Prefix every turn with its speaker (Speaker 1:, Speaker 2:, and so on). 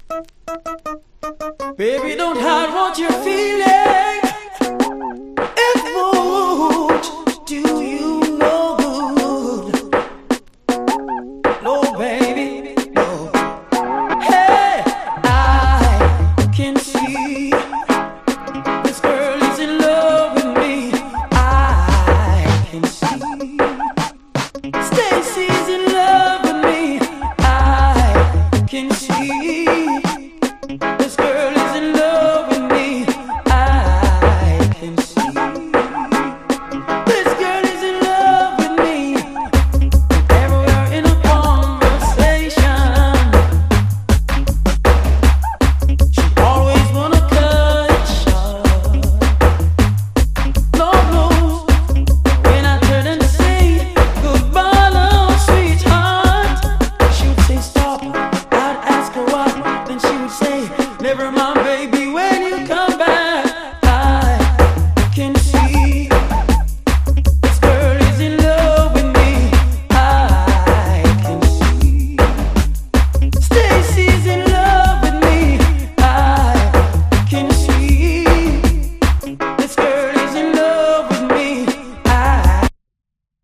Speaker 1: Baby, don't hide what you're feeling. It won't do you no good. No, baby, no. Hey, I can see this girl is in love with me. I can see Stacy's in love with me. I can see this girl is in love with me. I can see this girl is in love with me. Whenever we're in a conversation, she always wanna cut it short. Lord knows when I turn and say goodbye, love, sweetheart, she would say stop. I'd ask her what, then she would say, never mind, baby, when you come back. I can see this girl is in love with me. I can see Stacy's in love with me. I can see